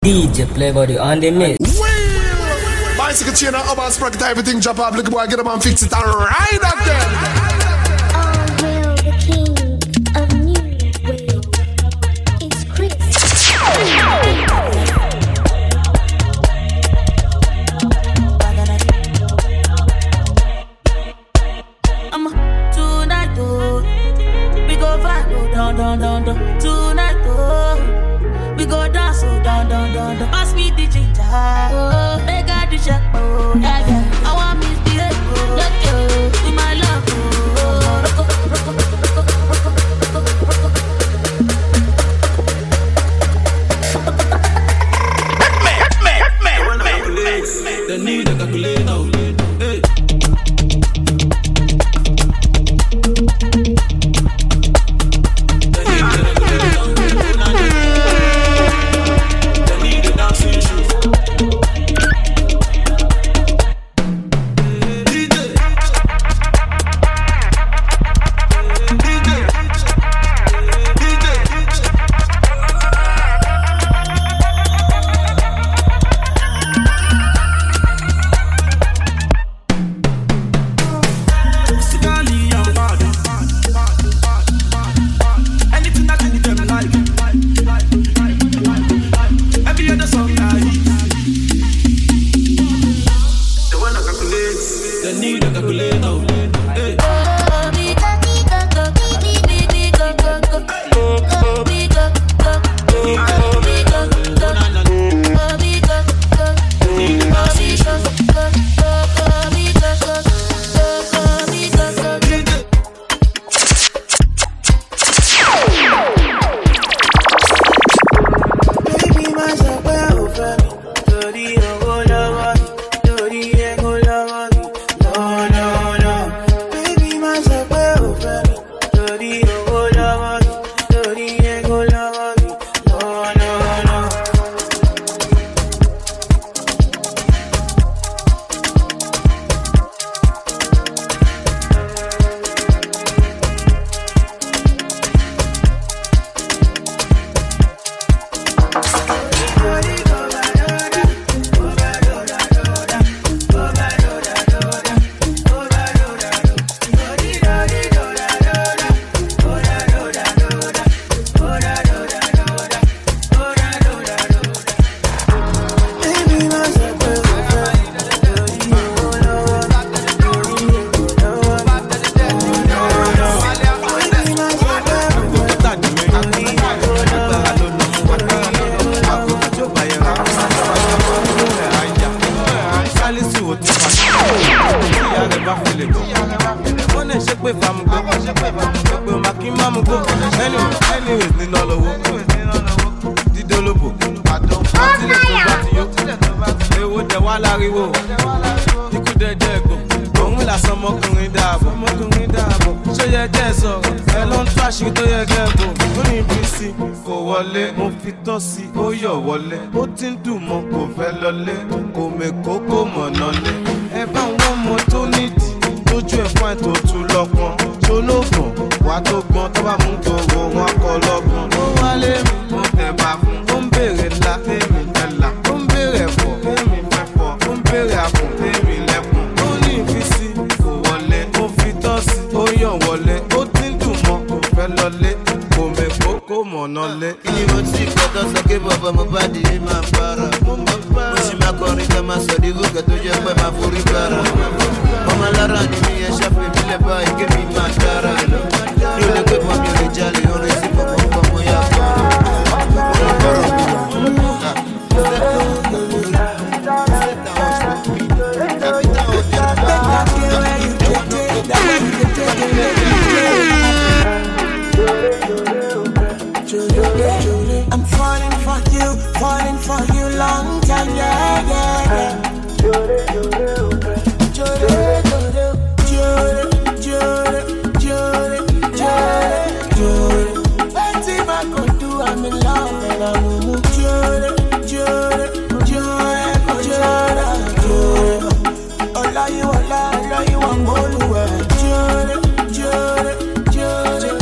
DJ Playboy on the mix. Bicycle chain and urban sprocket, everything drop off. Look boy, get them and fix it and ride up there. All hail the king of new wave. It's Chris. Tonight, oh, we go vibe, oh, down. Tonight, oh, we go dance, oh, down. Pass me the ginger, oh, they got the check, oh, yeah. I want me the oh, let you, with my love, They need a calculator. Hey.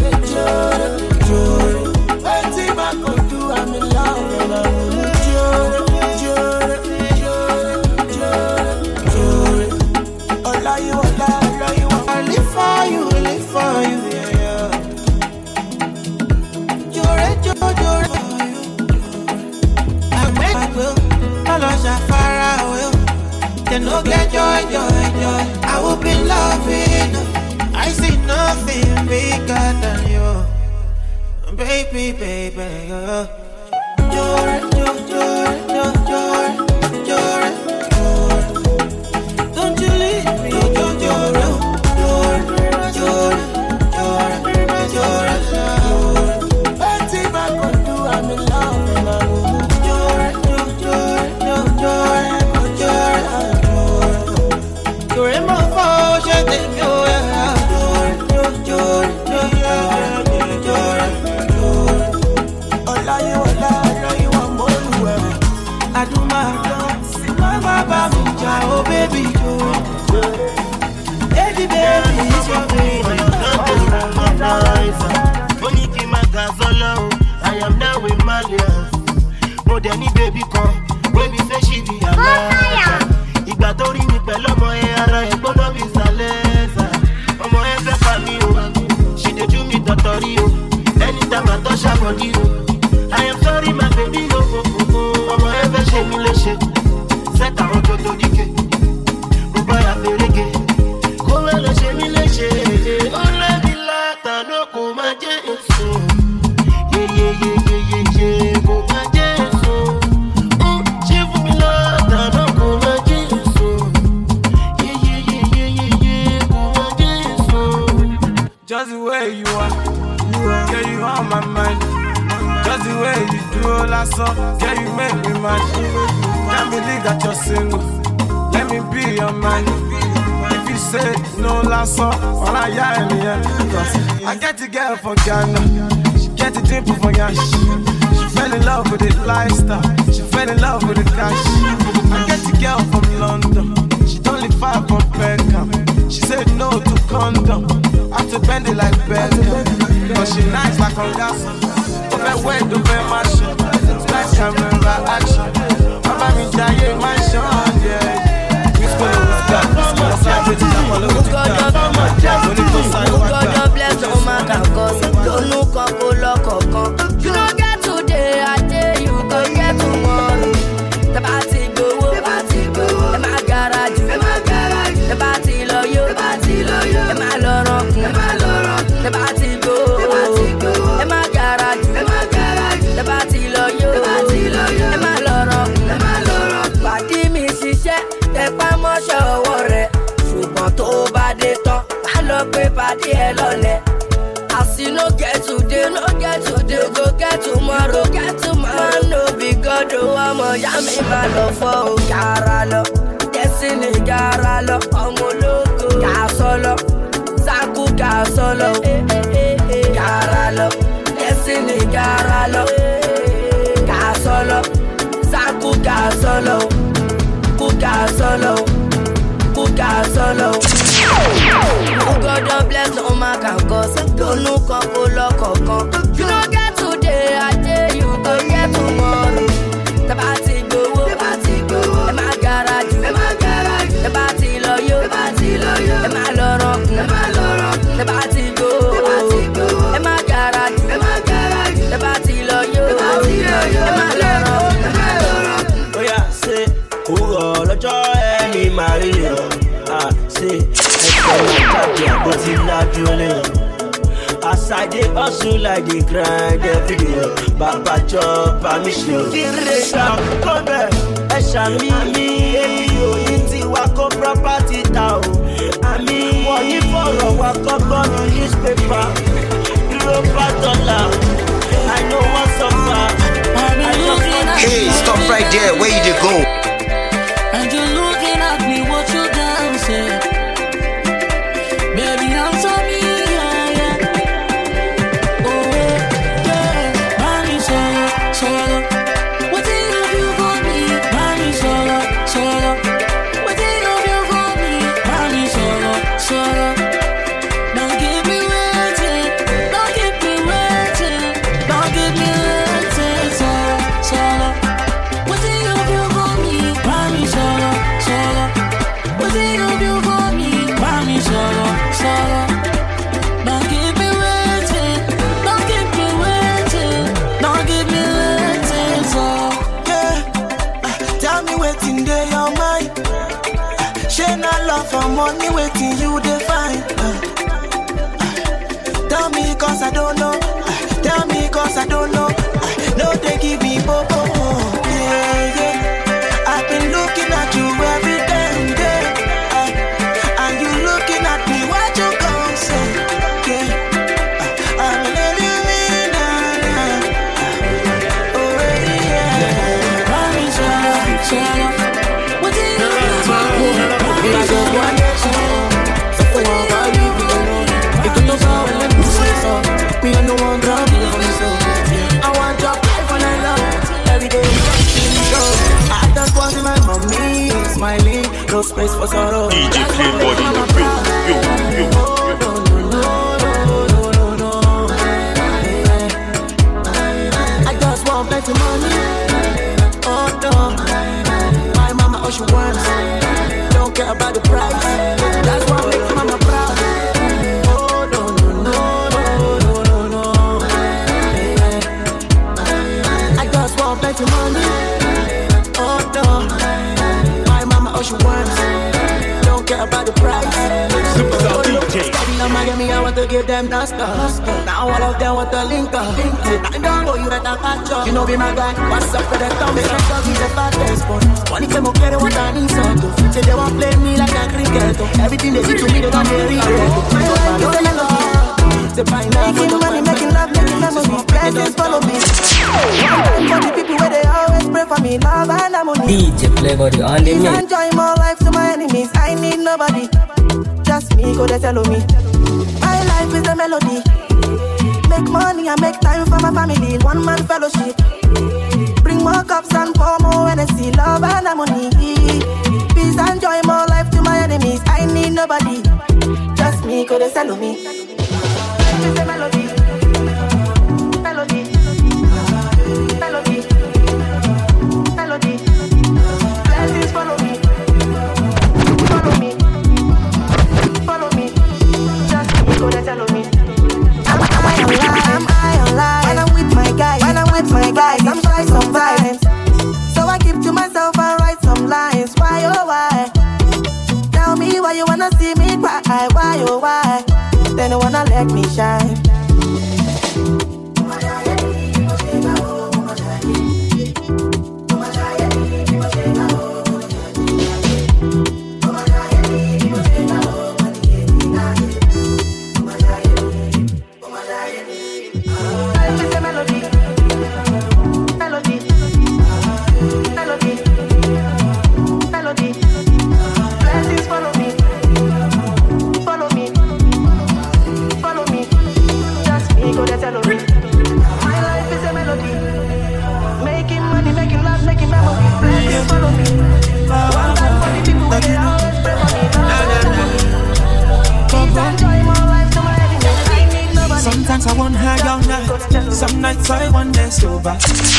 I'm in love and I'm all of you far away. They no get joy. I will be loving. I see nothing bigger than you, baby. You're. Don't you leave me, you're. Anything I could do, I'm in love and I'm you're in my phone, je t'aime, I do my dance, my baba, oh baby, baby, it's your baby. I am now with Malia. More than any baby come, baby say she be alive. Ìgbà tó rí mi pẹ̀lú ọmọ ẹ ara ẹ̀ gbọ́dọ̀ bí sàlẹ́sà. Ọmọ ẹ fẹ́ pa mí o, she dey do me tọ̀tọ̀rí o. Anytime I touch her body o, I am sorry my baby o. Ọmọ ẹ fẹ́ ṣe mí léṣe, set àwọn tó tó díke. Mo bá ya fèrègé, kó má lọ ṣe mí léṣe. Ó lẹ́bi látàná kò má jẹ́ èso. Yeyeyeyeyeye kò má jẹ́ èso. Ṣé fún mi látàná kò má jẹ́ èso. Yeyeyeyeyeye kò má jẹ́ èso. Just the way you are, yeah, you on my mind. Just the way you do all I saw, yeah, you make me mad. Can't believe that you're single, let me be your man. If you say no last song, all I hear in the end. I get the girl from Ghana, she get the dimple from Yash. She fell in love with the lifestyle, she fell in love with the cash. I get the girl from London, she don't live far from Beckham. She said no to condom, I have to bend it like Beckham. But she nice like on gas. Over way, over my shit. Like camera action. Mama me die mansion, yeah. We school with that. God bless all my cause. Don't look up, look up. You don't get today, I tell you, go get tomorrow. The party go, the my garage, the party lawyer, the my loro, the party go, the my garage, the party lawyer, the my loro. Party me ṣiṣẹ́, tẹ pa mọ́ṣẹ́ ọwọ́ rẹ̀, ṣùgbọ́n tó bá dé tán, má lọ pé pàdé ẹ lọ́lẹ̀. As you no get today, go get tomorrow, Man, no be God, ọmọ ya mi máa lọ fọ́ o. Gara lọ, Destiny gara lọ, ọmọ ológo. Gà sọ́lọ, Sanku gà sọ́lọ. Gara lọ, Destiny gara lọ. Gà sọ́lọ, Sanku gà sọ́lọ. Kuka solo. God don't bless no man can cause. Don't look up, look up. You don't get today, I tell you, don't get tomorrow. The party go, the my garage, the party lawyer, the my loro, the party go, the my garage, the party lawyer, the my loro. Oh yeah, say, who all joy me Mario? Say, as I dey hustle like the grind every day, Baba chop permission. Come back, Eshami, èmi ti wa ko property town. Ami, money for wa ko on newspaper. $1. I know what's up. Hey, stop right there. Where you dey go? And you're looking at me, what you dancing? Baby, answer me, yeah. Oh, yeah. Money, solo. What do you do for me? Money, solo. What do you do for me? Money, solo. Don't keep me waiting. Don't keep me waiting. Solo. What do you do for me? love for money, waiting you define. Tell me cause I don't know. Tell me cause I don't know. No, they give me popo. Yeah, yeah. I've been looking at you every damn day. And you looking at me, what you gon' say? Yeah. I'm letting me down. Oh, yeah. Promise you, what do you do? I just want that so for one body, it could not go and let me say so. Me and no one drop me so. I want your life when I love. Every day I just want my mommy smiling, no space for sorrow. DJ Playboy, you. I just want plenty money. Oh no, my mama all she wants. Don't care about the price. That's what makes mama proud. Oh no. I just want plenty money. Oh no, my mama all she wants. Don't care about the price. I want to give them the stuff. Now all of them want to link up. I don't know you better catch up. You know be my guy. What's up with the thumb? They don't talk, he's a fastest sport. Money came up here, they want an insult. Say they want play me like a cricket. Everything they do to me, they don't hear it. My life is a melody. Say fine, making money, making love, making memories. Blessings follow me. For the people where they always pray for me, love and harmony. DJ Playboy on the mix. Enjoy more life to my enemies. I need nobody. Just me, go they tell me. My life is a melody. Make money and make time for my family. One man fellowship. Bring more cups and pour more energy. Love and harmony. Peace and joy, more life to my enemies. I need nobody. Just me, go they tell me. Life is a melody. Melody. Melody. Melody. Blessings follow me. Follow me. Follow me. Just me, go they tell me. Am I alive? When I'm with my guys, I'm shy sometimes. So I keep to myself and write some lines. Why oh why? Tell me why you wanna see me cry. Why oh why? Then you wanna let me shine. Sometimes I want high all night. Some nights I want day sober.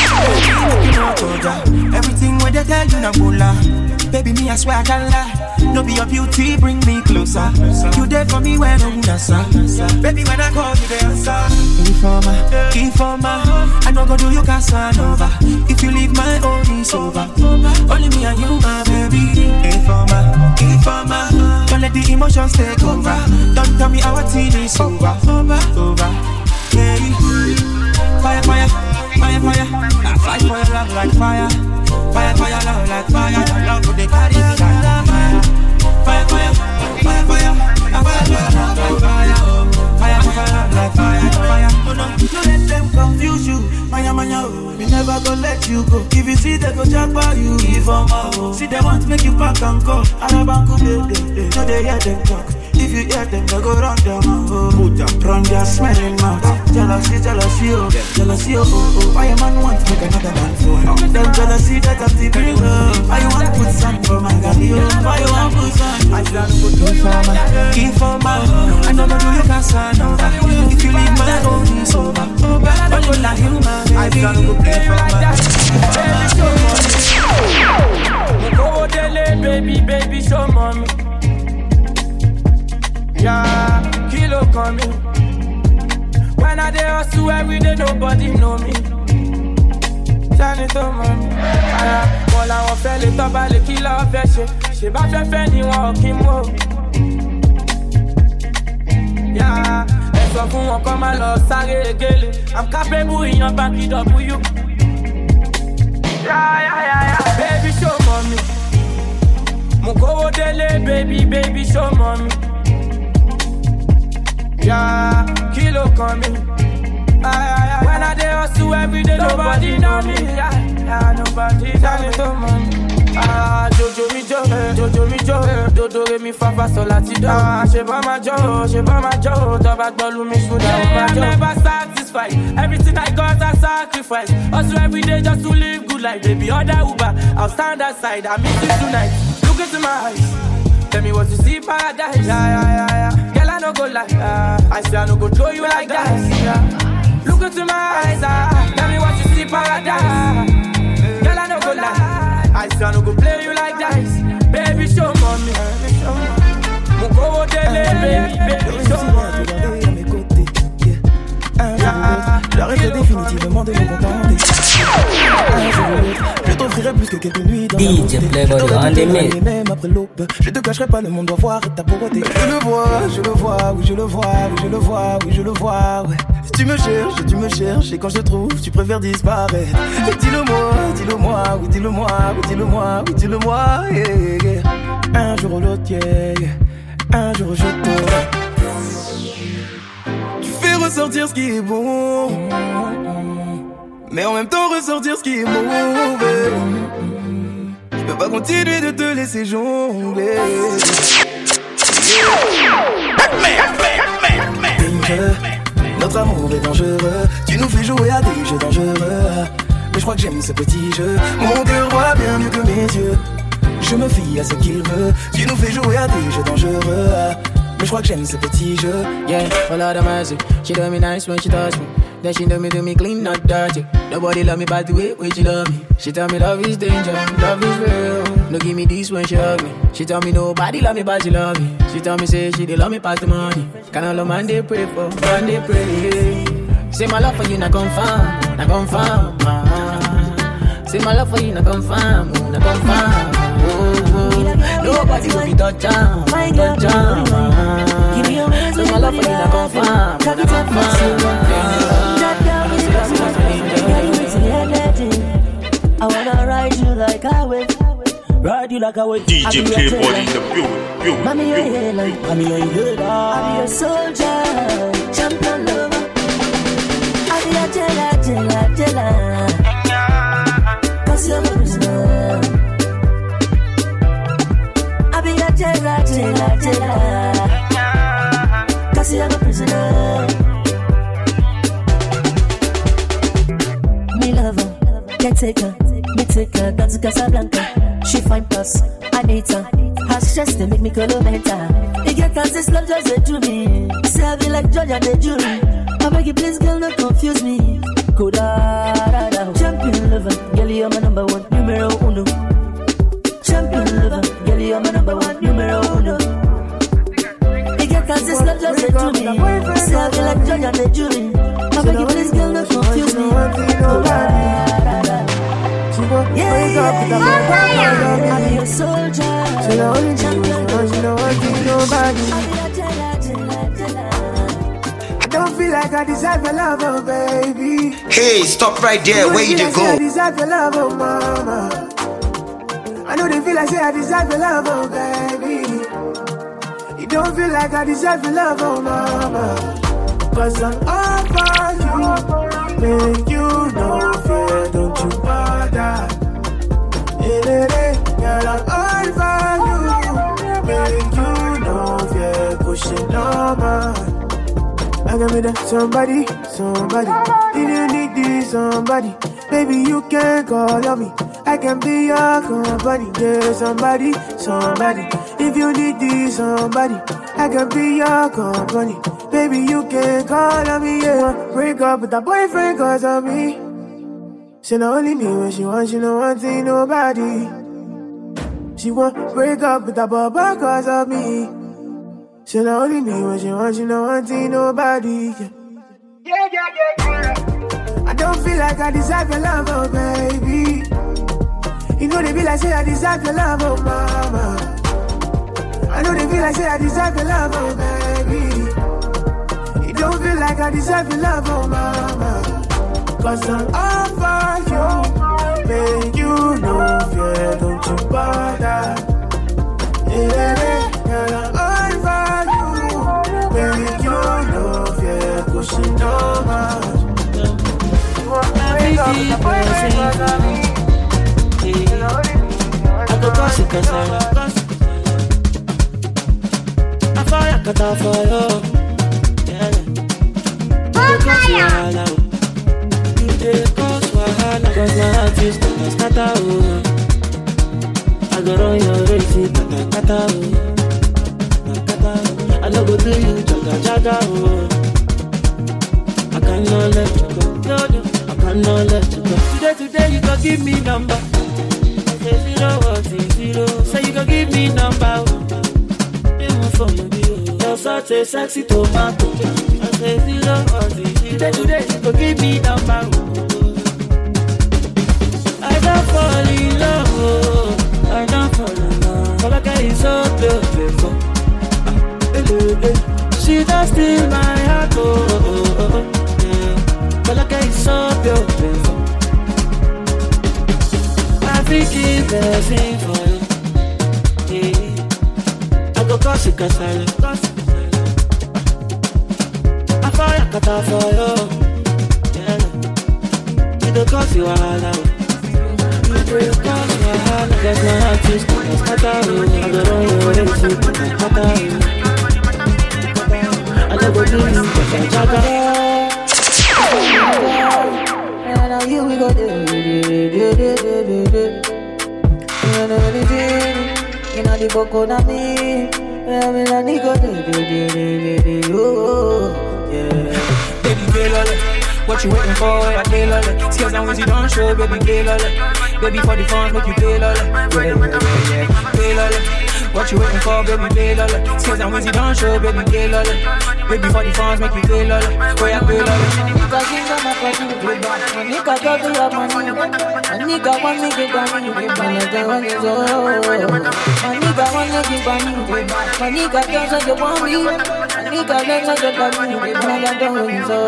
Everything when they tell you na bula. Baby, me I swear I can't lie. No be your beauty, bring me closer. You there for me when I'm nasa. Baby, when I call you, they answer. Informer, I no go do you Casanova. If you leave my own is over. Only me and you, my baby. Informer, don't let the emotions take over. Don't tell me our teen is over. Yeah. Fire, I fight for your love like fire. Fire, love like fire. Your love would they carry me like fire. Fire, I fight for your love like fire. Fire, love like fire. Oh no, don't let them confuse you. Maya, oh, we never gonna let you go. If you see they go jump by you, give them all. See they want to make you back and go. Arabanku, no they hear them talk. If you hear them, they go run them run their smelling mouth. Jealousy, oh. Why a man wants to make another man for him? Them jealousy that I'm the bring up. Why you want to put sun for my girl? Why you want to put sun? I plan to put informer. I know do you Casanova. If you leave my own, it's over. But you like you, man. I plan to put informer. Baby, show mommy. Yeah, kilo coming. When I dey hustle every day, nobody know me. Johnny to mommy. All I want fell it up, I kill off that shit. ṣe bá fẹ́fẹ́ ni wọn kì í mọ̀. Ẹ sọ fún wọn kọ́ máa lọ sáré gélé. I'm capable ìyan báńkì W. Baby show mommy. Mo kówó délé baby show mommy. Kilo kan mi. When I dey hustle every day, nobody know me. Nobody know me to mommy. Jojo mi jo, dodo re mi fa so lati do. Ṣé bá ma jó, tó bá gbọ́lú mi ṣúdà ó ma jó. I'm never satisfied, everything I got I sacrifice. Hustle every day just to live good life, baby. Order Uber, I'll stand aside, I miss you tonight. Look into my eyes, tell me what you see paradise. Girl, I no go lie, I say I no go throw you like that. Look into my eyes, tell me what you see paradise. Girl, I no go lie, I say I no go play you like that. Baby, show mommy. Mon go délé, baby, show mommy. J'arrête définitivement de me contenter. Je t'offrirai plus que quelques nuits dans la beauté. Et même après l'aube, je te cacherai pas, le monde doit voir ta beauté. Je le vois, oui je le vois, ouais. Tu me cherches, et quand je te trouve, tu préfères disparaître. Dis-le-moi, oui dis-le-moi, yeah. Un jour ou l'autre, yeah. Un jour je t'aurai. Ressortir ce qui est bon, mais en même temps ressortir ce qui est mauvais. Je peux pas continuer de te laisser jongler. Danger, notre amour est dangereux. Tu nous fais jouer à des jeux dangereux, mais je crois que j'aime ce petit jeu. Mon cœur voit bien mieux que mes yeux. Je me fie à ce qu'il veut. Tu nous fais jouer à des jeux dangereux, mais je crois que j'aime ce petit jeu. Yeah, a lot of mercy. She do me nice when she touch me. Then she do me clean, not dirty. Nobody love me by the way she love me. She tell me love is danger, love is real. No give me this when she hug me. She tell me nobody love me but she love me. She tell me say she dey love me past the money. Can all the man they pray for, man they pray. Say my love for you not confirm. Say my love for you not confirm. Nobody will be touch down. Give me a reason. So my love for you not confirm. I wanna ride you like I will. DJ Playboy in the building. Mommy, you're here like mommy, you're here. I'll be your soldier, champion lover. I'll be your jailer. Cause you're my prisoner. I'll be your jailer. Cause you're my prisoner. Me lover, can't take her. Me take her down to Casablanca. She fine plus, I need her. Her stress they make me colomenta. You get cause this love just they do me. Say I be like judge and the jury. I beg you please girl don't confuse me. Koda, champion lover, girl you're my number one, numero uno. Champion lover, girl you're my number one, numero uno. You get cause this love just they do me. Say I be like judge and the jury. I beg you please girl don't confuse me. I'll be your soldier. So the only thing you know I think nobody. I don't feel like I deserve your love, oh baby. Hey, stop right there, where you go? I deserve your love, oh mama. I know they feel like say I deserve your love, oh baby. You don't feel like I deserve your love, oh mama. Cause I'm all for you. Make you no fear, don't you bother. Girl, I'm all for you. Make you no fear, pushing on man. I got me that somebody. If you need this somebody, baby you can call on me. I can be your company. Yeah, somebody. If you need this somebody, I can be your company. Baby you can call on me. Yeah, break up with that boyfriend cause of me. She not only me when she wants, she don't want to see nobody. She won't break up with that baba cause of me. She not only me when she wants, she don't want to see nobody. Yeah. I don't feel like I deserve your love, oh baby. You know they be like say I deserve your love, oh mama. I know they feel like say I deserve your love, oh baby. You don't feel like I deserve your love, oh mama. Cause I'm all for you, make you know fear, don't you bother. Yeah, girl, I'm all for you, make you know fear, pushing over. I go cause it cause I fire cut off for you. Yeah. You dey cause wahala, cause my heart is kata oh. I go run your race, kata oh. I no go do you jaga oh. I cannot let you go, no, I cannot let you go. Today you go give me number. Say 0 0. Say you go give me number. You're such a sexy tomato. I say 0 Today you go give me number. I don't fall in love. I don't fall in love. But like I so beautiful. She does steal my heart. But like I so beautiful. I think it's blessing for you. Yeah. I go cause it cause I fire cut off for you. Yeah. You don't cause you all out. You don't cause you all out. That's my heart is kata oh. I go run your race, kata oh. I never do you, jaga. And now you we go do. You know the boko na me. Baby, girl, what you waiting for? I pay lolly. Skills and wins you don't show, baby, pay lolly. Baby, for the funds, make you pay lolly. Yeah, pay lolly. What you waiting for, baby, pay lolly. Skills and wins you don't show, baby, pay lolly. Baby, for the funds, make you pay lolly. Oh yeah, pay lolly. Nigga, go to your money. Nigga, want me to buy me. Nigga, want to give money. Nigga, girls that you want me. Nigga, let's not get money. Nigga, don't so.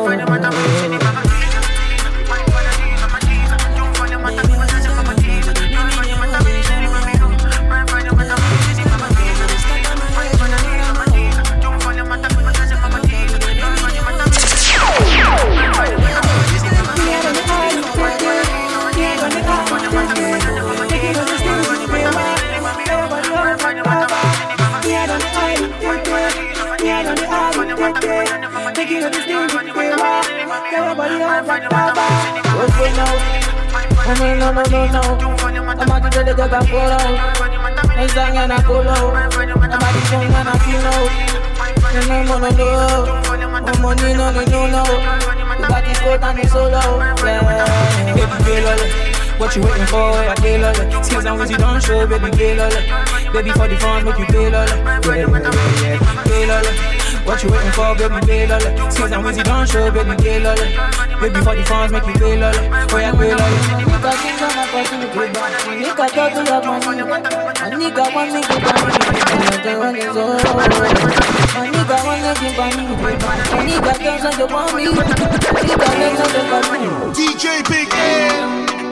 No. I'm out to the jaga polo. I'm sang and I polo. I'm out to sing and I feel out. No. Money no. You got this coat and it's solo. Baby, pay lolly. What you waiting for? I pay lolly. Skills and wins you don't show, baby, pay lolly. Baby, for the funds, make you pay lolly. Yeah, pay lolly. What you waiting for, baby, pay lolly. Skills and wins you don't show, baby, pay lolly. Baby, for the funds, make you pay lolly. Oh yeah, pay lolly. Nigga, things on my body, nigga, talk to your money. Nigga, want me to buy me. Nigga, want me so. Nigga, want me to buy me. Nigga, girls on the want me. Nigga, girls on the want me. DJ Big M.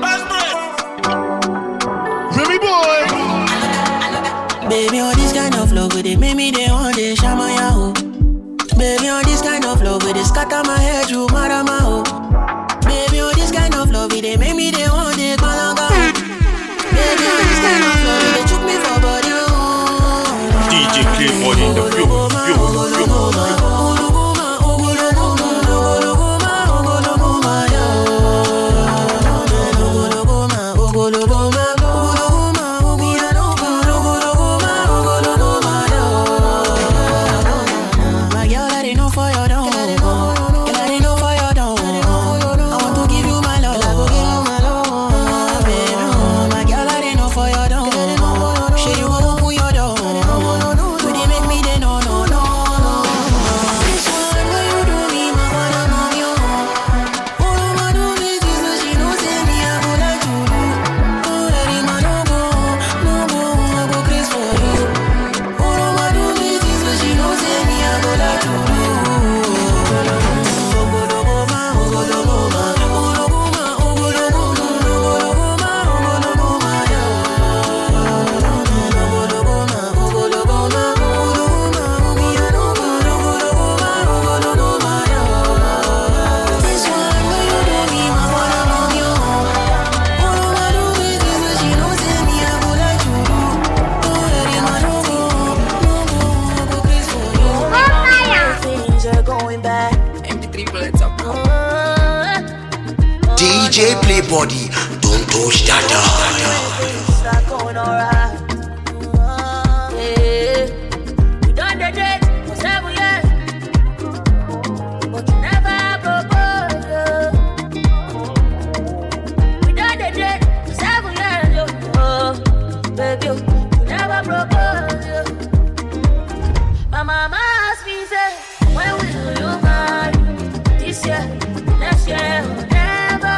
Remy boy. Baby, all this kind of love with it, make me they want to shama ya ho. Baby, all this kind of love with it, scatter my head, you marama ho. Baby, all this kind of love with it, make me they want to malanga ho. Baby, all this kind of love with it, took me for body ho. DJ K-Body in the building. body, don't touch that Start going alright. Yeah. We done the date for 7 years, but you never proposed. We done the date for 7 years, oh, baby, you never proposed. My mama asked me, say, when will you marry? This year, next year, never.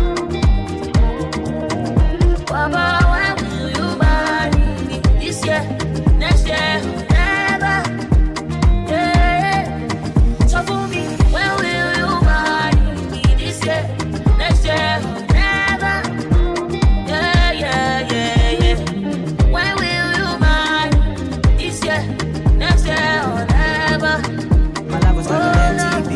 Papa, when will you marry me? This year, next year, never. Yeah. So for me, when will you marry me? This year, next year, never. Yeah, yeah, yeah, yeah. When will you marry? This year, next year, or never. My love was like an MTV.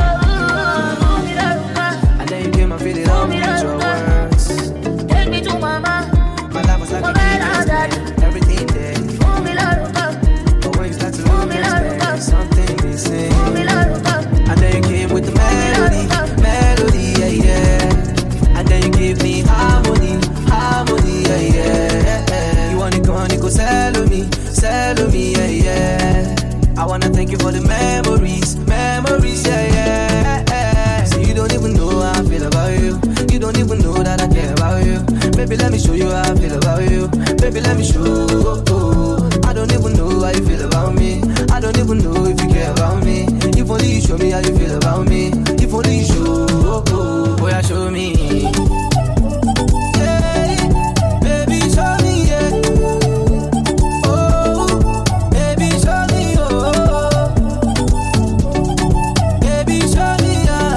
And then you came and feel it all with your words. Take me to mama. My love was like a DJ. Everything there. But when you start to lose respect, something missing. And then you came with the melody, yeah, yeah. And then you give me harmony, yeah, yeah. You wanna go sell me, yeah, yeah. I wanna thank you for the memories, yeah, yeah. So you don't even know how I feel about you. You don't even know that I care about you. Baby, let me show you how I feel about you. Baby, let me show you. I don't even know how you feel about me. I don't even know if you care about me. If only you show me how you feel about me. If only you show. Boy, show me. Yeah, baby, show me, yeah. Oh, baby, show me, oh. Baby, show me, yeah.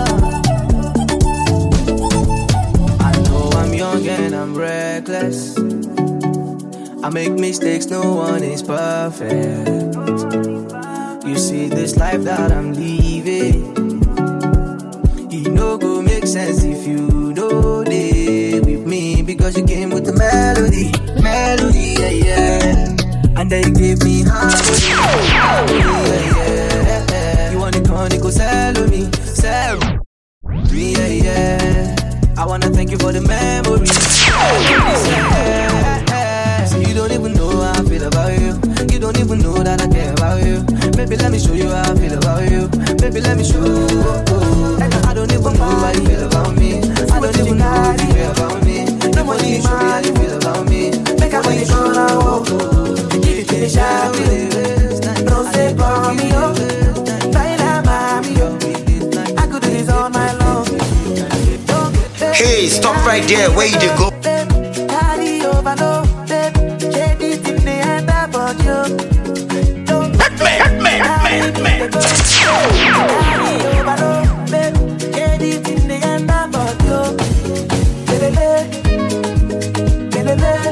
I know I'm young and I'm reckless. I make mistakes, no one is perfect. You see this life that I'm living, it no go make sense if you don't live with me. Because you came with the melody, yeah, yeah. And then you gave me harmony, yeah, yeah. You wanna go sell me, yeah, yeah. I wanna thank you for the memories, yeah. So you don't even know how I feel about you. You don't even know that I care about you. Baby, let me show you how I feel about you. Baby, let me show you. I don't even know how you feel about me. I don't even know how you feel about me. Nobody you show me how you feel about me. Make up when you show now. Give it to the shadow. Don't say for me, oh. Baila, mami, oh. I could do this all night long. Hey, stop right there. Where you go? Carry over, no. Shade it in the end about you. Hit me. Carry over, no. Shade it in the end about you. Lele, lele,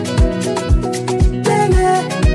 lele,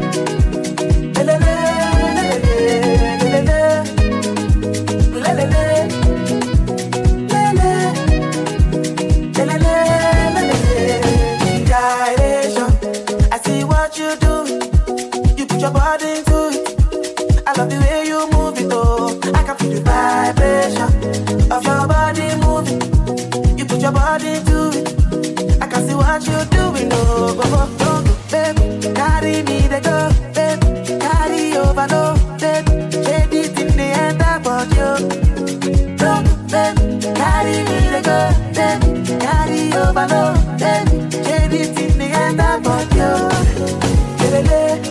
Direction. I see what you do. You put your body into it. I love the way you move it, oh. I can feel the vibration of your body moving. You put your body into it. I can see what you're doing, oh. Go, baby. Carry me, they go, baby. Carry over, no, baby. Shade it in the end about you. Go, baby. Carry me, they go, baby. Carry over, no, baby. Shade it in the end about you. Lele,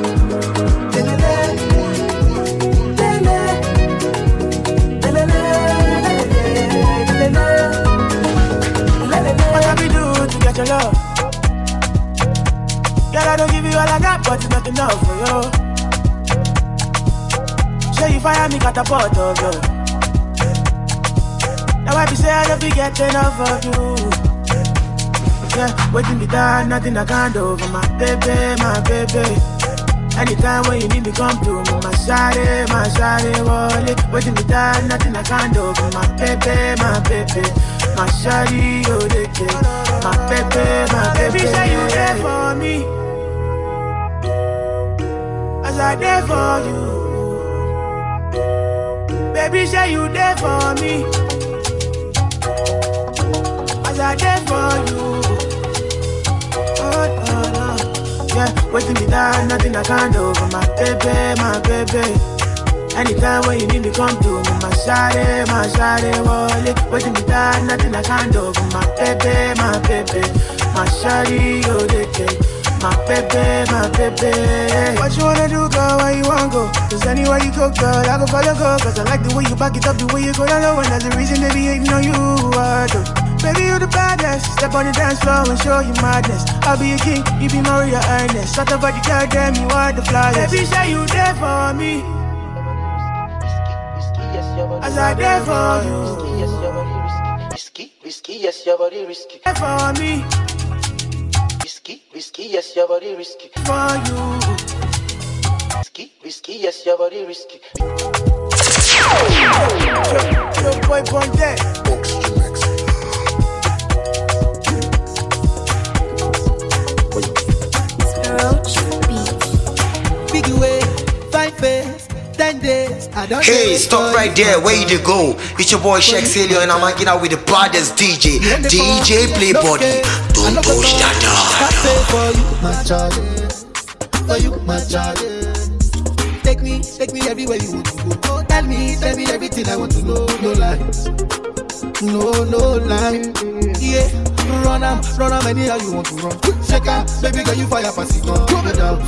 what have we do to get your love? Girl, I don't give you all I got, but it's not enough for you. Say you fire me, catapult of you. Now I be say I don't be getting enough of you. Yeah, waiting me down, nothing I can't do for my baby, my baby. Anytime when you need me, come to me, my shawty, wallet. Waiting me down, nothing I can't do for my baby, my baby. My shawty, oh, they get my baby, Baby, say you there for me, as I there for you. Baby, say you there for me, as as I did for you. Yeah, waiting me down, nothing I can't do for my baby. Anytime when you need me, come to me, my shawty, wallet. Waiting me down, nothing I can't do for my baby. My shawty, oh, they take. My baby. What you wanna do, girl? Where you wanna go? Cause anywhere you go, girl, I go follow, go. Cause I like the way you back it up, the way you go down low. And that's the reason they be hating on you, baby, you the baddest. Step on the dance floor and show you madness. I'll be a king, you be Maria Ernest. Shut up, but you can't damn you are the flyest. Baby, say you there for me. As I there for you. Risky, yes, your body risky. There for me. Risky, yes, your body risky. For you. Risky, yes, your body risky. Yo, boy, born dead. Big way, 5 face, 10 days. I don't Hey, stop right there. Where you go? It's your boy Shex Helio, and I'm hanging out with the baddest DJ, DJ Playbody. Don't push that down. For you, my child. For you, my child. Take me everywhere you want to go. Tell me everything I want to know. No lies, no lie. Yeah, run am anyhow you want to run. Shake up, baby girl, you fire pass it on. No doubt,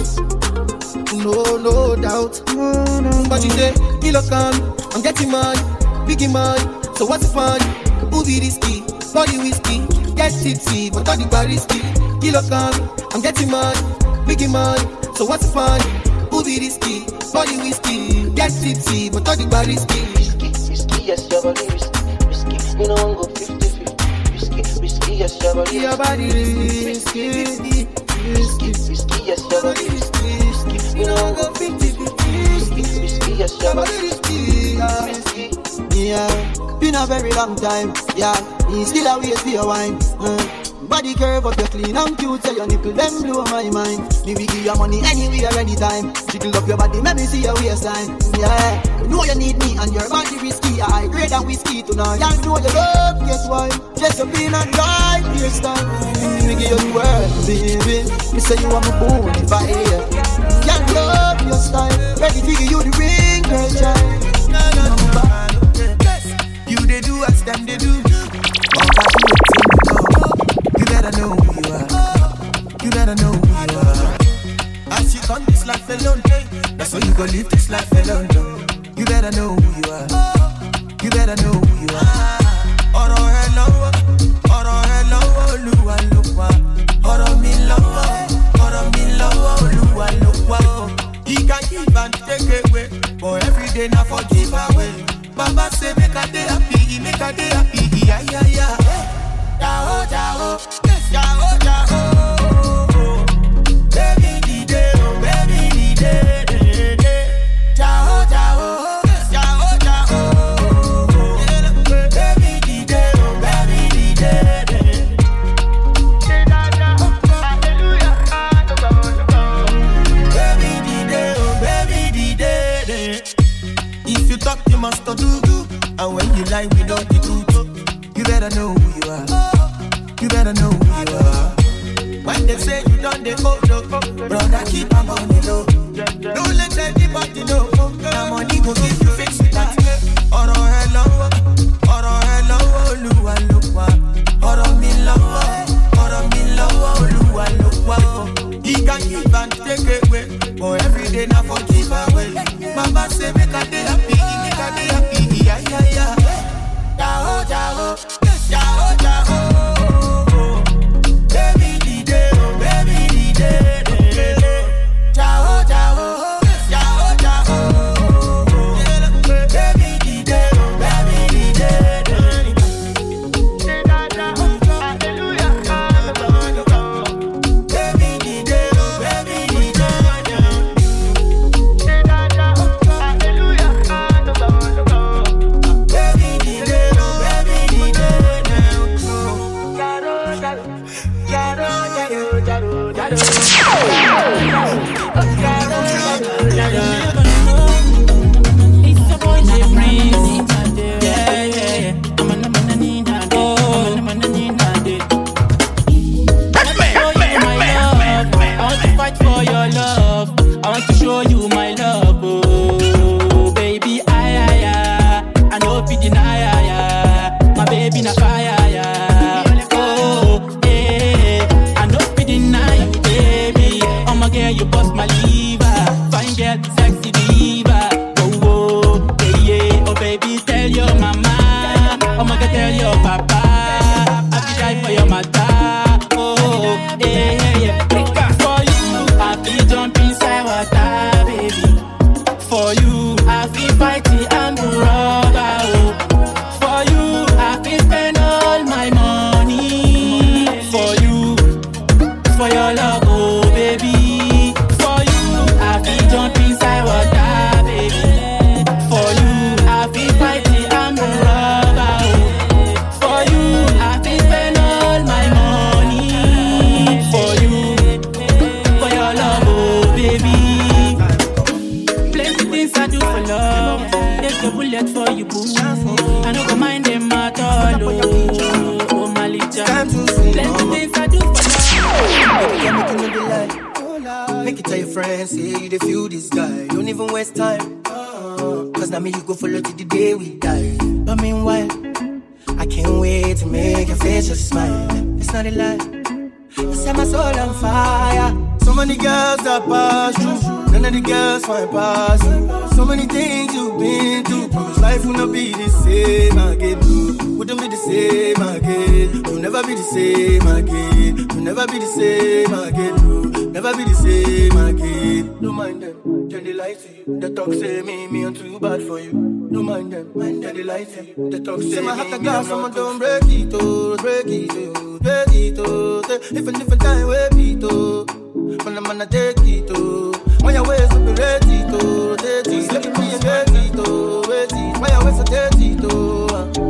no doubt. But you say, you look I'm getting money, biggie money. So what's the fun? Who be risky? Body whiskey, get tipsy, but all the bar risky. You look I'm getting money, biggie money. So what's the fun? Who be risky? Body whiskey, get tipsy, but all the bar risky. Risky, yes, your body risky. You know I'm go 50-50. Risky, yes, your body risky. Risky, yes, your body risky. You know I'm go 50-50. Risky, yes, your body risky. Yeah, been a very long time. Yeah, he still a wait for your wine. Body curve up, you clean and cute, so your nipple them blow my mind. Me we give you money anywhere, anytime. Jiggle up your body, let me see your waistline. Yeah, you know you need me and your body risky. I grade and whiskey tonight. You know you love, guess why? Just a bean and dry, here's time. Me give you the world, baby. Me say you are my bone if I hear. You love your style, ready to give you the ring, girl, child. You they do as them they do. You better know who you are. You better know who you are. As you come this life alone, that's why you go live this life alone. You better know who you are. You better know who you are. Ọ̀rọ̀ ẹ lọ́wọ́, Olúwa ló wà. Ọ̀rọ̀ mi lọ́wọ́, Olúwa ló wà. He can give and take away, but every day na for give away. Baba say make a day happy, yeah. Jao. Baby di day, Jao. Baby di day, Baby di day. If you talk, you must do. And when you lie, we know the truth. You better know who you are. You better know who you are. When they say you done the old, brother, keep my money low. Don't let anybody know. The money go give you fix it that. Ọ̀rọ̀ ẹ lọ́wọ́, Olúwa ló wà. Ọ̀rọ̀ mi lọ́wọ́, Olúwa ló wà. He can give and take away, but every day na for give away. Baba say make a day happy, yeah. Jao. Baby di day, Jao. Baby di day, make it tell your friends, say you the feel this guy. Don't even waste time. Cause now me you go follow till the day we die. But meanwhile, I can't wait to make your face just smile. It's not a lie. You set my soul on fire. So many girls that pass through, none of the girls find past you. So many things you've been through, promise life will not be the same again. Wouldn't be the same again. You'll never be the same again. You'll never be the same again. Never be the same again. Don't mind them, then they lie to you. The talk say me I'm too bad for you. Don't mind them, then they lie to you. The talk say my heart a glass, someone don't break it, oh, break it, oh, break it, oh. Different time, wait it, oh. When I'm gonna take it, oh. When your ways will be ready, oh, take it. Let me get it, oh, wait it. When your ways will take it, oh.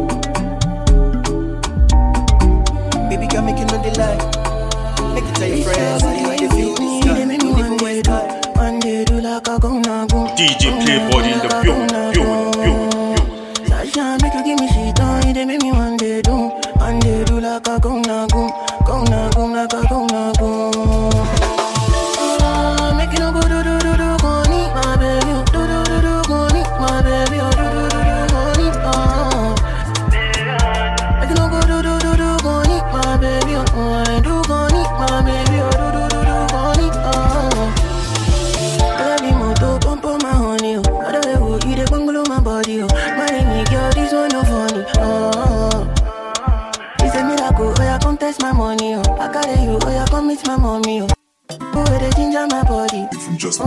Baby, girl, make you know the lie. Make it tell your friends, I feel this guy. DJ Playboy in the building. Sasha, make you give me shit on. They make me one day do like a gonna go like a gonna go. Make you no go do go need my baby, do go need my baby, do go need make you no go do go need my baby, do go need my baby, do go need baby moto pump on my honey, other way you dey bungalow my body, my nigga girl this one no funny, it's a miracle, oh yeah come test my money, I carry you, oh yeah come meet my mommy, oh they ginger my body, I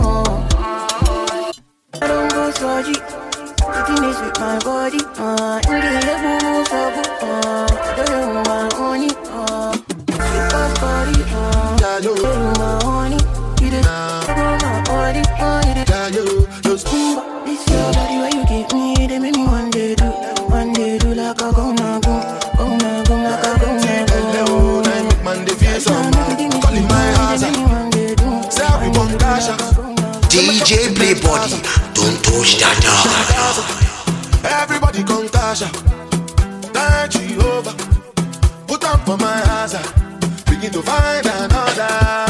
don't go surgery, sitting is with my body, in the level move so good, don't you my honey, because body, you my honey, you the my body, this your body where you give me, they make me one day do like a gonna go like a gonna go. Man, they feel some calling my house. Say we want cash. DJ Playboy, don't touch that dial. Everybody come Tasha. Thank Jehovah. Put up for my house. Begin to find another.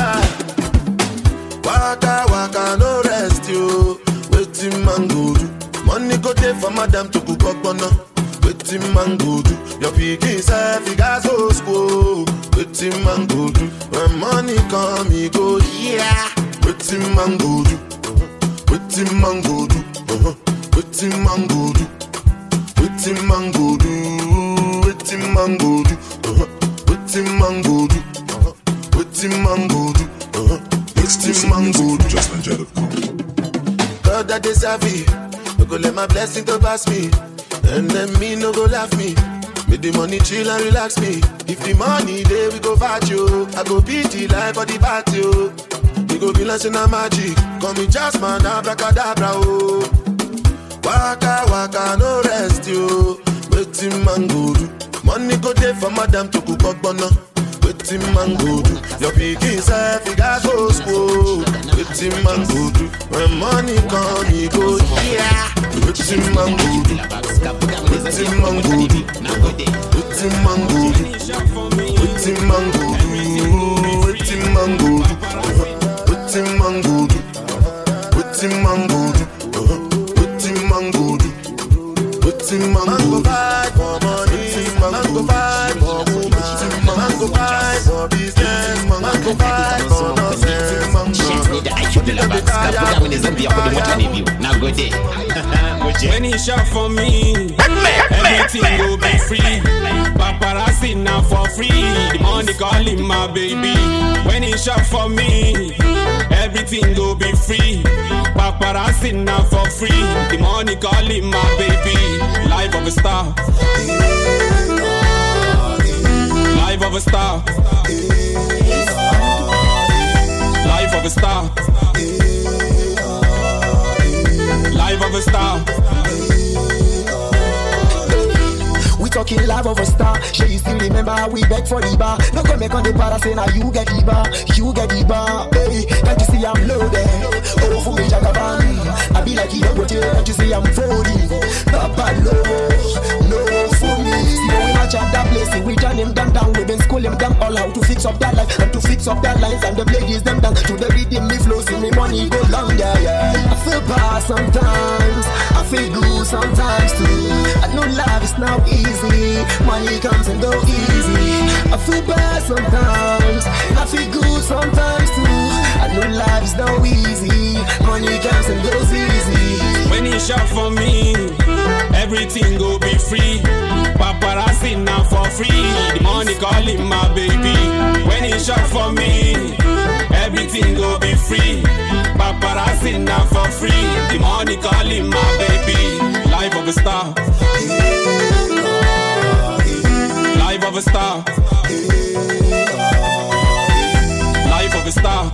Waka, no rest you. Waiting man go do. Money go there for madam to cook up on. Waiting man go do. Your piggy self, you guys go school. Waiting man go do. When money come, he go yeah. Waiting man go do. Waiting man go do. Waiting man go do. Waiting man go do. Waiting man go do. Waiting man go do. Waiting man go do. Waiting man go do. Just enjoy. God that is happy. No go let my blessing to pass me. And then me no go laugh me. Make the money chill and relax me. If the money there we go fight you. I go beat the life for the party. We go be launching a magic. Call me Jasmine, abracadabra. Oh. Waka, no rest you. Waiting man go do. Money go there for madam to cook up bono. Waiting man go do. Your picking self, you got go school. Waiting man go do. When money come, you go yeah. Waiting man go do. Waiting man go do. Waiting man go do. Waiting man go do. Waiting man go do. Waiting man go do. Waiting man go do. Waiting man go do. Waiting man go fight for money. Man go fight for woman. Man go fight for business. Man go fight for nonsense. Man go when he shot for me, everything will be free. Paparazzi now for free. The money calling my baby. When he shot for me, everything will be free. Paparazzi now for free. The money calling my baby. Life of a star. Life of a star. Life of a star. Life of a star. We talking life of a star. Sure you still remember how we beg for the bar. No come back on the para say now you get the bar. You get the bar. Hey, can't you see I'm loaded? Oh, for me Jagabani. I be like you don't can't you see I'm folding? Papa low, no for me. See when we match up that place, we turn him down. We've been schooling them all how to fix up that line and to fix up that lines and the ladies them down to the rhythm me flows in sometimes. I feel good sometimes too. I know life is not easy. Money comes and go easy. I feel bad sometimes. I feel good sometimes too. I know life is not easy. Money comes and goes easy. When he shop for me, everything go be free. Paparazzi now for free. The money calling my baby. When he shop for me, everything go be free. Paparazzi now for free. The money calling my baby. Life of a star. Life of a star. Life of a star.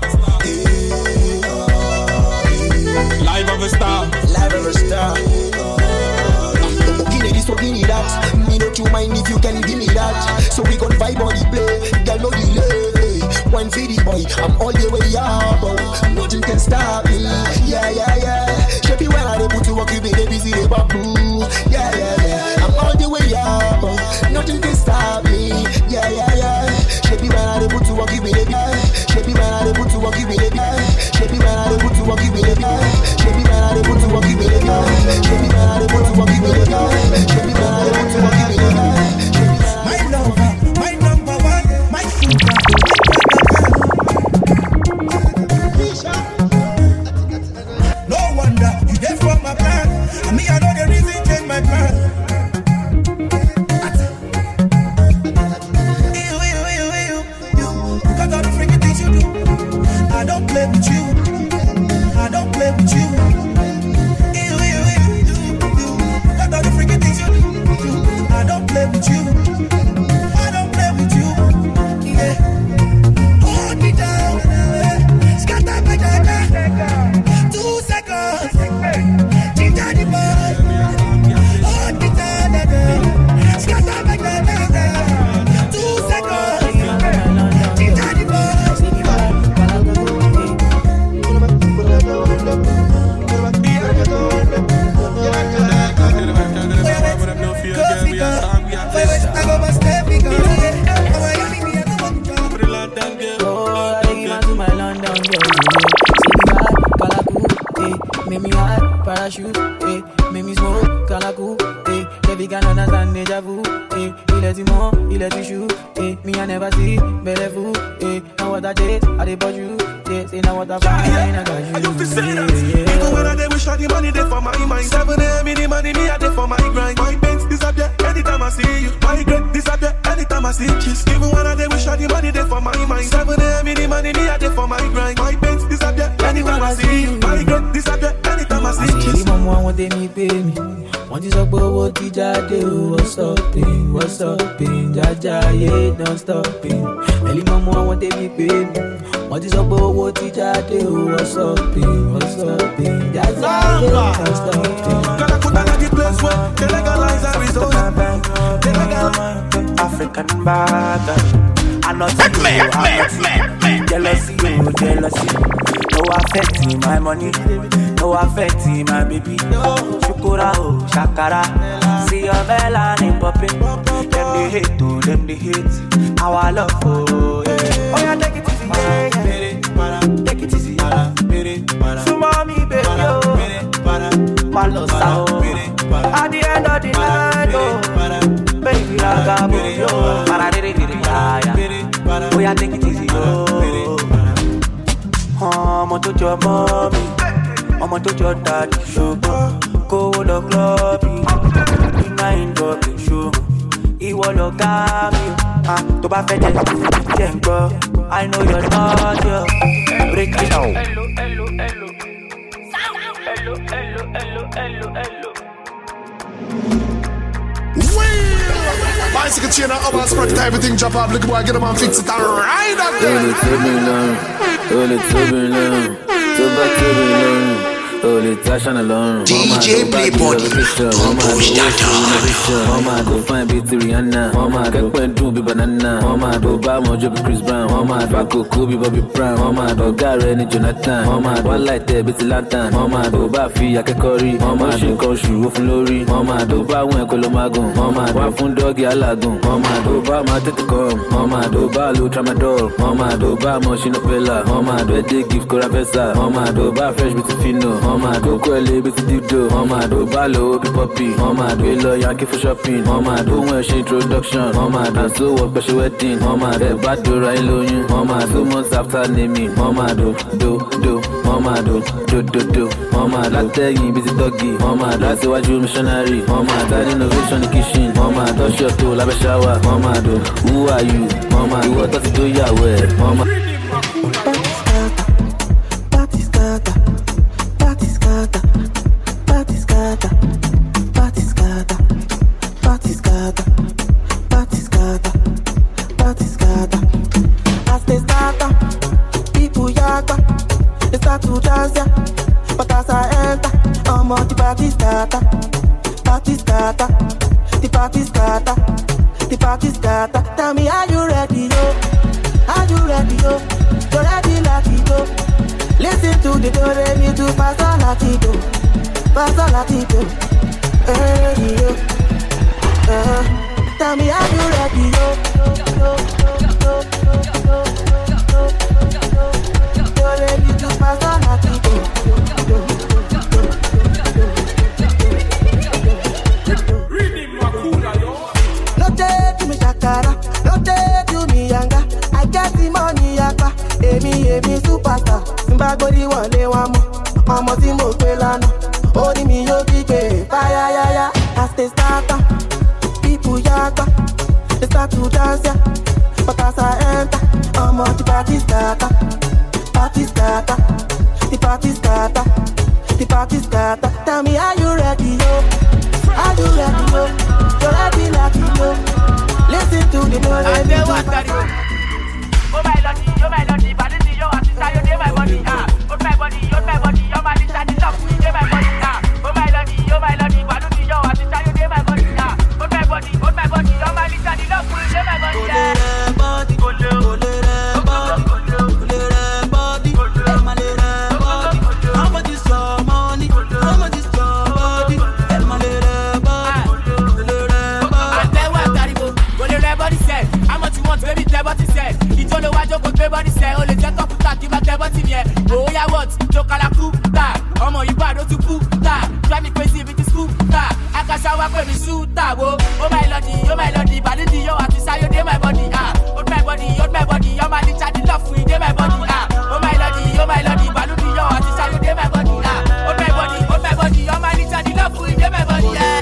Life of a star. Life of a star. Give me this or give me that. Me not you mind if you can give me that. So we gon' vibe on the play. Girl no delay. One for the boy, I'm all the way up. Nothing can stop me. Yeah, yeah, yeah. Shape when I put to work, you be the busy the babu. Yeah, yeah, yeah. I'm all the way up. Nothing can stop me. Yeah, yeah, yeah. Shape when I put to work, you be the Shape when I put to work, you be the Shape when I put to work, you be the Shape when I put to work, you be the Shape when I put to work, you be the Shape when I put to work, you be the My lover, my number one, my sugar. No wonder you there for my plan. And me, I know the reason change my plan. You, because of the freaky things you do. I don't play with you. I don't play with you. You, because of the freaky things you do. I don't play with you. I don't play with you. Yeah. Hold me down. Scatter my data. 2 seconds. Ginger the boy. Hold me down. Scatter my data. 2 seconds. Ginger the boy. Make me hot, parachute, eh. Make me smoke, calacu, eh. Baby can understand deja vu, eh. Il est du monde, il est du chou, eh. Me I never see, belle vous, eh. Now what I did, I did but you, eh. Say now what I find, I got you. I used to say that. Even when I did wish I the money there for my mind. 7 a.m. in the money, me I there for my grind. My pains disappear anytime I see you. My regret disappear anytime I see kiss. Even when I did wish I the money there for my mind. 7 a.m. in the money, me I there for my grind. My pains disappear anytime I see you. My regret disappear anytime I see kiss. Maman, want me pay me. Want you talk about what you do? What's stopping? What's stopping? Jaja, yeah, don't stopping. Ellie, mama, want me pay me. Want you talk about what you do? What's stopping? What's stopping? Jaja, yeah, don't stopping. Gotta put that at the place where they legalize Arizona. They legalize African bag. I'm not you, jealousy, no affecting my money, no affecting my baby. Shukura, shakara, see your melanin popping. Them they hate, oh, them they hate. Our love, oh, yeah. Oh, yeah, take it easy, yeah. Take it easy, yeah. So, mommy, baby, oh. Malosa, oh. At the end of the night, oh. Baby, I got you, oh. Oh, yeah, take it easy, oh. I'ma to your mommy, I'ma to your daddy, sugar. Go to the club, nine talking show. He wanna come you, to buy fetch I know you're not here. Break it down. Bicycle chain and over spread everything drop off. Look boy, get them and fix it and ride up there. DJ Playbody, don't push that down. Mama go find Beauty Rihanna. Mama get when do be banana. Mama do buy more job Chris Brown. Mama do Coco be Bobby Brown. Mama do Gary ni Jonathan. Mama do one light there Betty Lantern. Mama do buy fi akekori. Mama do come shoe off lorry. Mama do buy one kolomagun. Mama do fun doggy alagun. Mama do buy my tete come. Mama do buy low tramadol. Mama do buy more Shinopella. Mama do a day gift Coravesa. Mama do buy fresh Beauty Fino. Mama do kwele biti dido. Mama do balo be poppy. Mama do ilo Yankee for shopping. Mama do when she introduction. Mama do so work but she wedding. Mama do bad do right loan. Mama 2 months after naming. Mama do. Mama do. Mama that tell you busy doggy. Mama that's what you missionary. Mama that innovation in the kitchen. Mama touch your toe like a shower. Mama do. Who are you? Mama you what to do your way. Mama. Tell me, are you ready, yo? Are you ready, yo? You're ready, Latido. Listen to the do, re, mi, do, pasa, Latido. Pasa, Latido. Ready, yo. Tell me, are you ready, yo? Do, re, mi, do, pasa, Latido. Èmi superstar Simba gbórí wọlé wa mọ́ ọmọ tí mo pé lánàá orí mi yóò gbígbé fáyáyáyá. As they start up, people yagba they start to dance ya. But as I enter, ọmọ the party scatter. Tell me, are you ready, yo? Are you ready, yo? You're ready, lucky, yo. Listen to the noise. Oh my lordy, vanity, yo, I see you dey my body, ah. Oh my body, you're my lisa, the love, you dey my body, ah. Oh my lordy, vanity, yo, I see you dey my body, ah. Oh my body, you're my lisa, the love, you dey my body, ah. How much is your money? How much is your body? I tell what I go, everybody said. How much you want, baby? Tell what he said. Don't know why you go everybody say, oh, let's get up with that, give my everything here. Oh, yeah, what? Jokala cool, that. Oh, my, you bad, to poop, that. Drive me crazy with this scoop, that. I can shower when we shoot, that. Oh, my lordy, vanity, yo, I see you dey my body, ah. Oh, my body, you're my little, the love, we dey my body, ah. Oh, my lordy, vanity, yo, I see you dey my body, ah. Oh, my body, you're my little, the love, we dey my body, ah.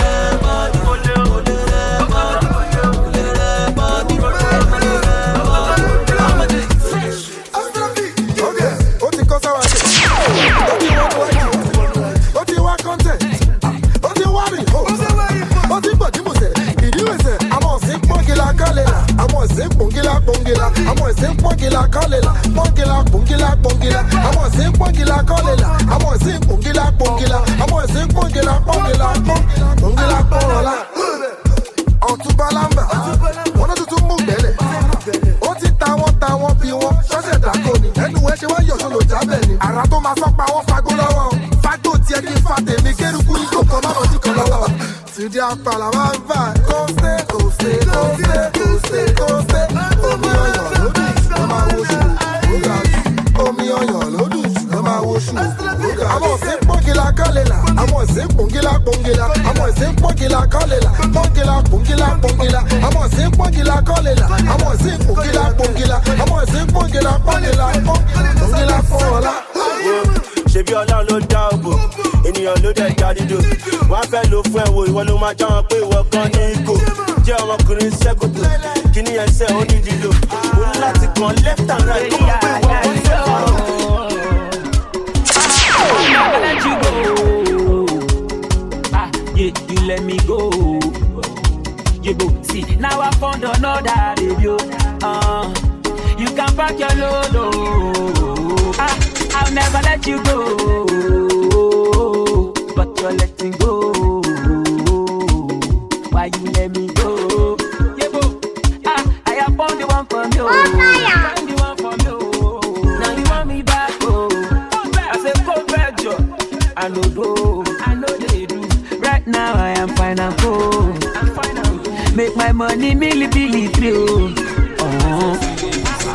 Make my money milli through.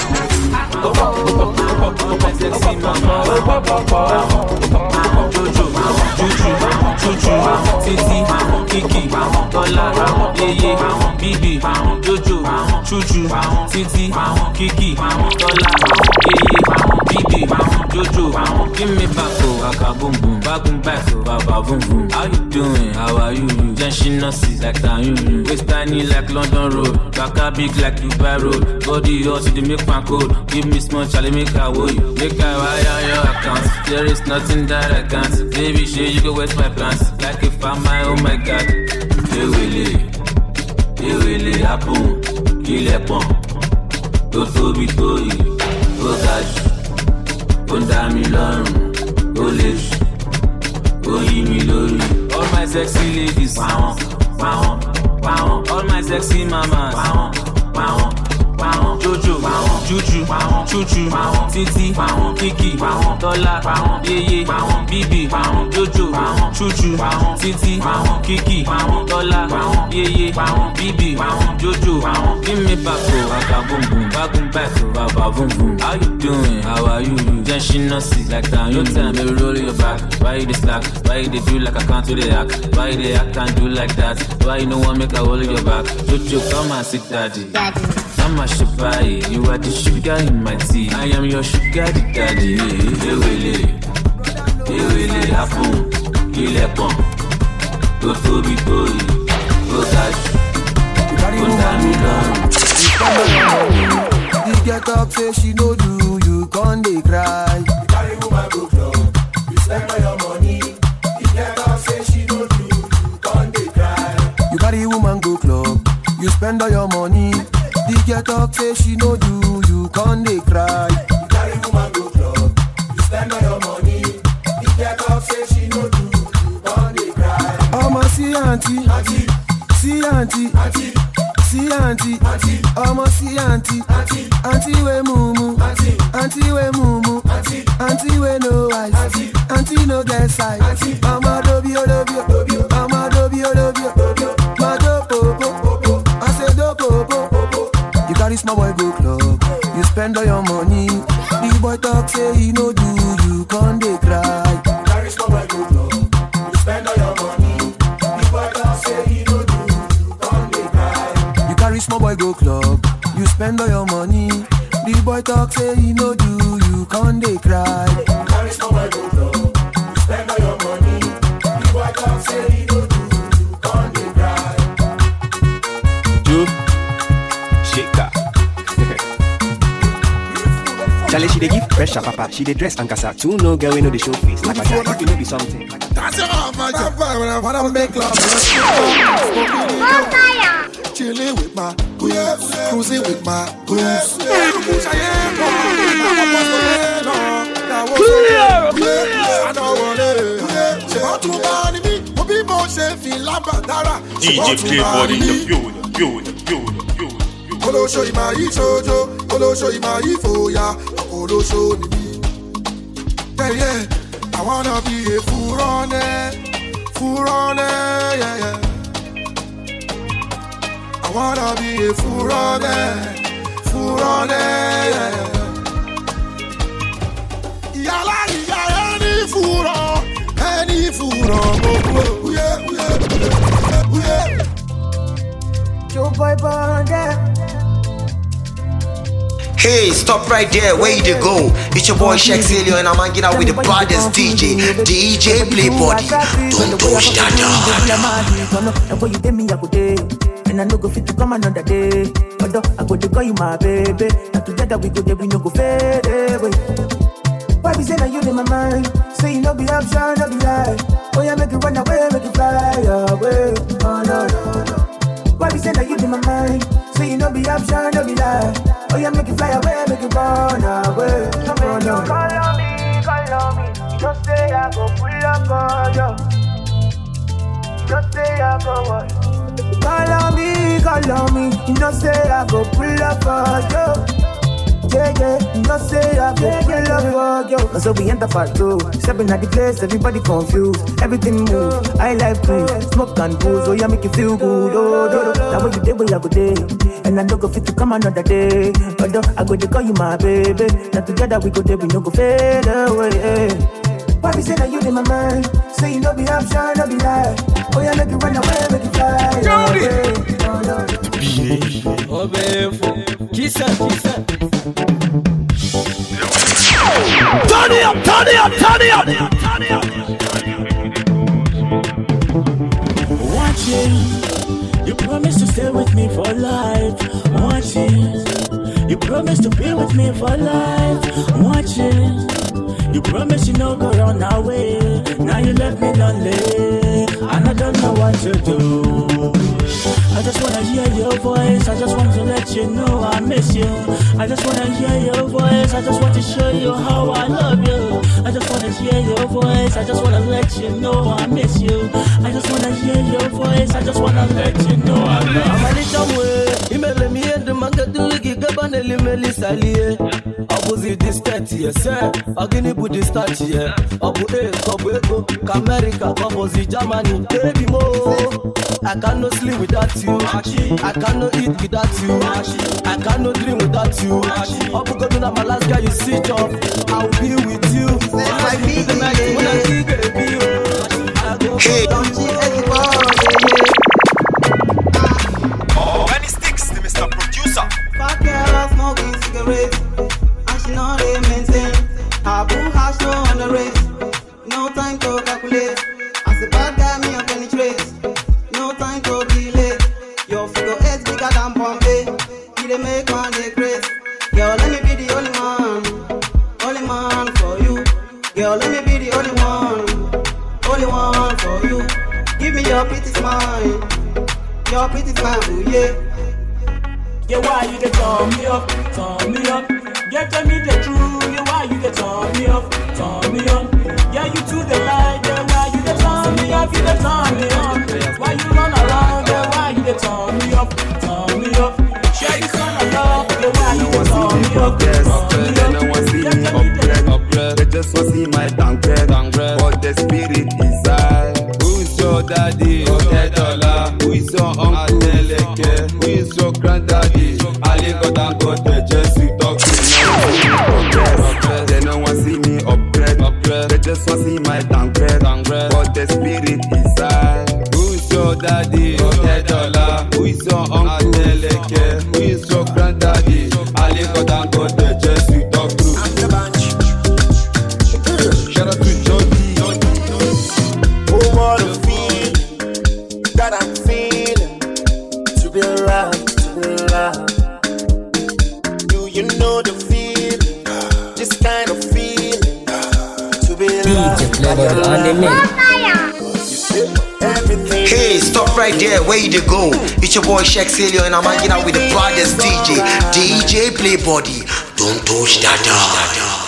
Jojo Juju, Titi, Kiki, Tola, Yeye, Bibi, Jojo, Chuchu, Titi, Kiki, Tola, Yeye, Bibi, Jojo. Give me back, oh, Aka boom boom, back oh, Baba boom boom. How you doing? How are you? Then she not see like that, you. Waist tiny like London Road, Baka big like Dubai Road. Body hot, you make my code. Give me small, Charlie, make a way. Make a wire your account. There is nothing that I can't. Baby, shit, you go waste my plans. Like if I'm my, oh my God. They will happen. Kill a pump. Don't be toy. Go dash. Go down me long. Go live. Go hit me lorry. All my sexy ladies. Wow. All my sexy mamas. Wow. Jojo, Juju, Chuchu, Titi, Kiki, Tola, Yeye, Bibi, Jojo, Chuchu, Titi, Kiki, Tola, Yeye, Bibi, Jojo. Give me back, oh, Aka boom boom, back oh, Baba boom boom. How you doing? How are you? Then she not see like that. You tell me roll your back. Why you this slack? Why you do like I can't do the act? Why they act can't do like that? Why you no one make a hold your back? Jojo, come and sit daddy. I'm a shabby, you are the sugar in my tea. I am your sugar daddy. They will happen. Kill a pump. Go be toy. Go dash. Go down me long. You get up, say she no do, you can't dey cry. You carry woman go club, you spend all your money. You get up, say she no do, you can't dey cry. You carry woman go club, you spend all your money. The get up, say she no do, you can't dey cry. You carry woman go club, you spend all your money. The get up, say she no do, you can't dey cry. I'ma see auntie, see auntie, see auntie, I'ma see auntie, auntie we mumu, auntie we mumu, auntie we no eyes, auntie no get size. I'ma dobio, I'ma dobio, ma do popo, I say do popo. You carry small boy go club, you spend all your money. The boy talk say he no do, you can't dey cry. You carry small boy go club, you spend all your money. The boy talk say he no do, you can't dey cry. You carry small boy go club, you spend all your money. The boy talk say he no do, you can't dey cry. You carry small boy go club, you spend all your money. The boy talk say he no do, you can't dey cry. Charlie, she dey give pressure, papa. She dey dress and casa. Two no girl, we know the show face. Like a jack, if you know be something. That's your off, my job. When I wanna make love, chilling with my goose, cruising with my goose. DJ Playboy in the building. Olo show you my isojo, olo show you my ifoya, olo show me. Yeah, I wanna be a furone, yeah. I wanna be a furone, yeah. Yala, any furo, yeah. Joe boy bonder. Hey, stop right there, where you go? It's your boy Shex Alien and I'm hanging out with the baddest DJ Playboy. Don't touch that door. You gave me a good day, and I no go fit to come another day. Although I go to call you my baby, and together we go there, we no go fade away. Why be say that you in my mind? Say you no be option, no be lie. Oh yeah, make it run away, make it fly away. Oh no. Why be say that you in my mind? Say you no be option, no be lie. Oh yeah, make it fly away, make it run away. Oh no. Call on me. Just say I go pull up on you. Just say I go what? Call on me. You know say I go pull up on you. Yeah, you know say I go pull up on you. So we enter part 2. Stepping at the place, everybody confused. Everything move. I like to smoke and booze. Oh yeah, make you feel good. Oh. Now what you did, where I go day. And I don't go fit to come another day. Although I go to call you my baby. Now together we go there, we no go fade away. Why we say that you in my mind? Say you no be option, no be lie. Oh yeah, make you run away, make you fly. Jody. Oh baby, kiss her. Turn it up, turn it up, turn it up. Watch it. You promised to stay with me for life. Watch it. You promised to be with me for life. Watch it. You promised you no go run away. Now you left me lonely, and I don't know what to do. I just wanna hear your voice. I just want to let you know I miss you. I just wanna hear your voice. I just want to show you how I love you. I just wanna hear your voice. I just wanna let you know I miss you. I just wanna hear your voice. I just wanna let you know I love you. I'm a little way. Imele mi ende manga tuligi gabaneli melisalie. Opposite this 30 years, Agini put this 30 years. Obu Obu Ego, America, opposite Germany, baby mo. I cannot sleep without you. I cannot eat without you. I cannot dream without you. Obu Goduna, my last guy, you switch off. I'll be with you. Hey. When it sticks, the Mr. Producer. Fuck girl, smoking cigarettes, and she know they maintain. Her boo has no on the race. No time to calculate. As a bad guy, me I penetrate. No time to be late. Your figure 8 bigger than Bombay. You dey make man dey craze. Girl, let me be the only man for you. Girl, let me be the only one for you. Give me your pretty smile, ooh yeah. Yeah, why you get turn me up? Yeah, tell me the truth. Yeah, why you get turn me up? Yeah, you to the light. Yeah, why you get turn me up? You get turn me up. Why you run around? Yeah, why you get turn me up? Share this on the love. Yeah, why you get turn me up? They don't want to see me upgrade. They just want to see my downgrade. But the spirit inside. Who is your daddy? Who is your uncle? Who is your granddaddy? Ali got and got the Jesse talk to me. They don't want to see me upgrade. They just want to see my downgrade. But the spirit inside. Who is your daddy? Who is your uncle? Who is your granddaddy? Ali got and got the Jesse talk to me. Shout out to Jody. Oh, what a feeling that I'm feeling. To be loved. Do you know the feeling? This kind of feeling. To be loved. Hey, stop right there, where you go? It's your boy Shaq Salio and I'm hanging out with the baddest DJ Playbody. Don't touch that.